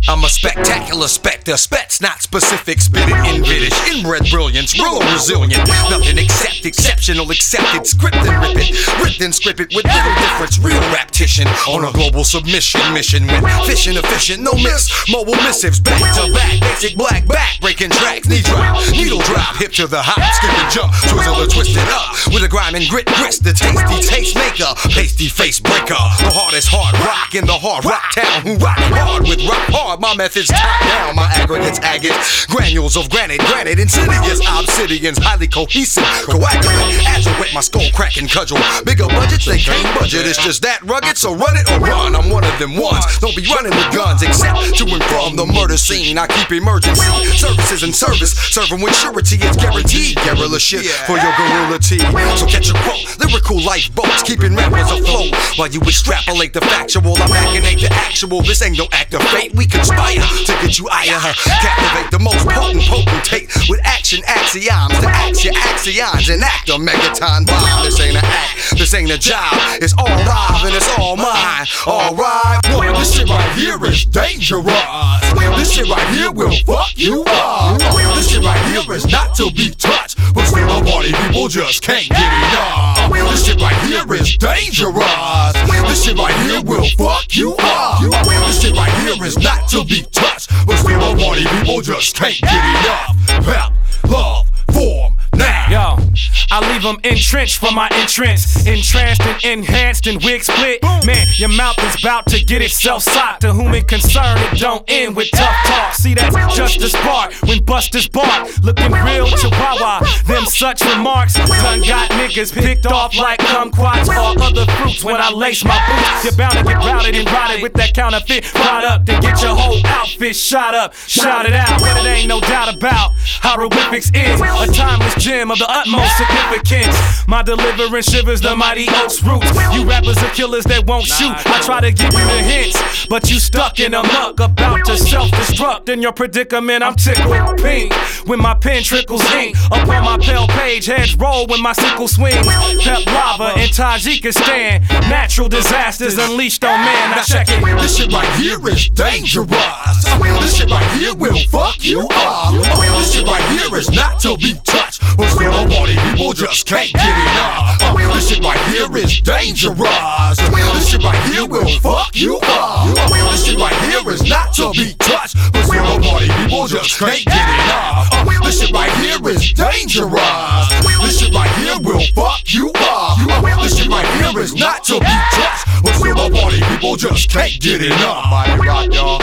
I'm a spectacular specter, spets not specific, spit it in British, inbred brilliance, real resilient. Nothing except exceptional, accepted, script and rip it, ripped and script it with little difference. Real raptician on a global submission mission with fishing efficient, no miss. Mobile missives back to back, basic black back, breaking tracks, knee drop, needle drop, hip to the hop, skip and jump, twizzle or twist it up with a grime and grit grist, the tasty taste maker, pasty face breaker, the hardest hard rock in the hard rock town who rock hard with rock hard. My methods top down, my aggregates agates, granules of granite, insidious obsidians, highly cohesive, coagulate, agile with my skull cracking cudgel. Bigger budgets, they can't budget, it's just that rugged, so run it or run. I'm one of them ones, don't be running with guns, except to and from the murder scene. I keep emergency services in service, serving with surety, it's guaranteed. Guerrilla shit for your gorilla tea. So catch a quote, lyrical lifeboats, keeping rappers afloat while you extrapolate the factual. I machinate the actual, this ain't no act of fate. We conspire to get you higher, captivate the most potentate with action axioms to ax your axions and act a megaton bomb. This ain't an act, this ain't a job, it's all live and it's all mine. Alright, this shit right here is dangerous. This shit right here will fuck you up. This shit right here is not to be touched, but still a party people just can't get enough. This shit right here is dangerous. This shit right here will fuck you up. This shit right here is not to be touched, but still a party people just can't get enough. Pep, love, form, now. Yo, I leave them entrenched for my entrance, entranced and enhanced and wig split. Man, your mouth is about to get itself socked. To whom it concerned, it don't end with tough talk. See, that's just the spark when busters bark, looking real chihuahua. Them such remarks done got niggas picked off like kumquats or other fruits. When I lace my boots, you're bound to get routed and rotted with that counterfeit product. Then get your whole outfit shot up, shout it out. But it ain't no doubt about hieroglyphics is a timeless gem of the utmost significance. My deliverance shivers the mighty oak's roots. You rappers are killers that won't shoot. I try to give you the hints, but you stuck in a muck, about to self-destruct. In your predicament, I'm tickled pink when my pen trickles ink upon my pale page. Heads roll when my sickle swings. Pep lava in Tajikistan. Natural disasters unleashed on man. Now check it. This shit right here is dangerous. This shit right here will fuck you up. This shit right here is not to be touched, but still a party people just can't get enough. This shit right here is dangerous. This shit right here will fuck you up. This shit right here is not to be touched, but still a party people just can't get enough. This shit right here is dangerous. This shit right here will fuck you up. This shit right here is not to be touched, but still a party people just can't get enough. Mighty rock, y'all.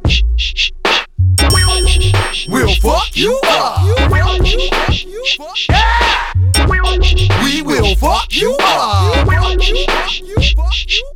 We'll fuck you up. We will fuck you up.